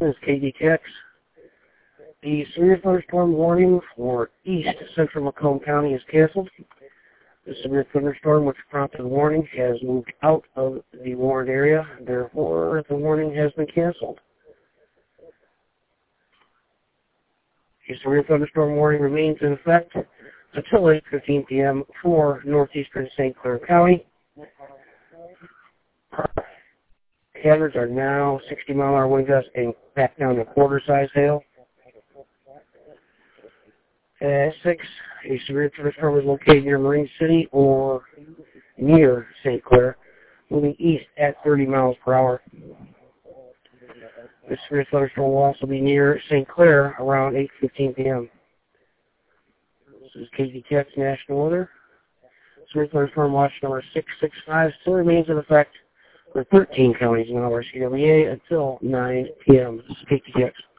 This is KDTX. The severe thunderstorm warning for east central Macomb County is canceled. The severe thunderstorm, which prompted the warning, has moved out of the warned area. Therefore, the warning has been canceled. The severe thunderstorm warning remains in effect until 8:15 p.m. for northeastern St. Clair County. Hazards are now 60-mile-an-hour wind gusts and back down to quarter-size hail. At 6, a severe thunderstorm is located near Marine City or near St. Clair, moving east at 30 miles per hour. The severe thunderstorm will also be near St. Clair around 8:15 p.m. This is KDTX National Weather. Severe thunderstorm watch number 665 still remains in effect for 13 counties in our CWA until 9 p.m. This is KDTX.